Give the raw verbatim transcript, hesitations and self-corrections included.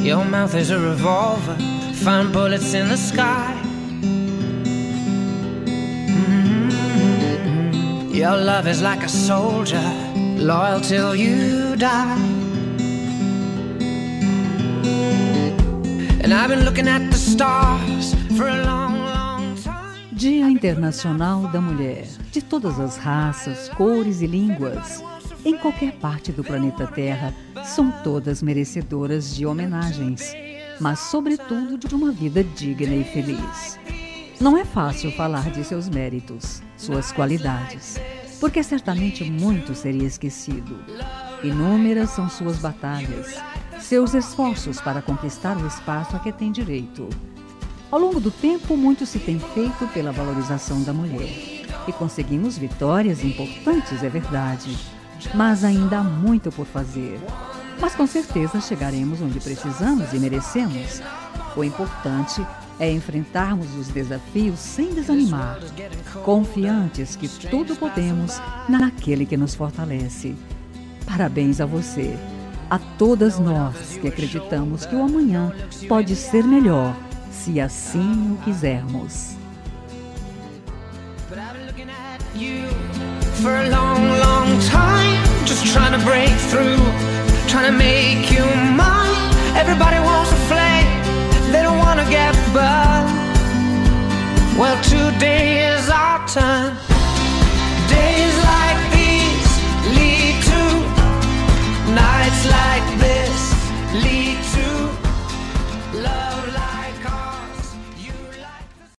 Your mouth is a revolver, find bullets in the sky. Mm-hmm. Your love is like a soldier, loyal till you die. And I've been looking at the stars for a long, long time. Dia Internacional da Mulher. De todas as raças, cores e línguas, em qualquer parte do planeta Terra, são todas merecedoras de homenagens, mas sobretudo de uma vida digna e feliz. Não é fácil falar de seus méritos, suas qualidades, porque certamente muito seria esquecido. Inúmeras são suas batalhas, seus esforços para conquistar o espaço a que tem direito. Ao longo do tempo, muito se tem feito pela valorização da mulher. E conseguimos vitórias importantes, é verdade. Mas ainda há muito por fazer. Mas com certeza chegaremos onde precisamos e merecemos. O importante é enfrentarmos os desafios sem desanimar, confiantes que tudo podemos naquele que nos fortalece. Parabéns a você, a todas nós que acreditamos que o amanhã pode ser melhor, se assim o quisermos. For a long, long time, just trying to break through, trying to make you mine. Everybody wants a flame, they don't want to get burned. Well, today is our turn.